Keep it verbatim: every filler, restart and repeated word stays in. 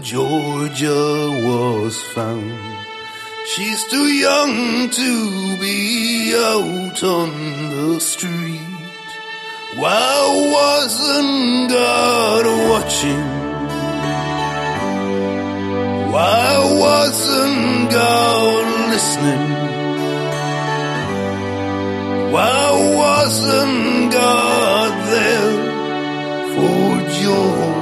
Georgia was found. She's too young to be out on the street. Why wasn't God watching? Why wasn't God listening? Why wasn't God there for Georgia?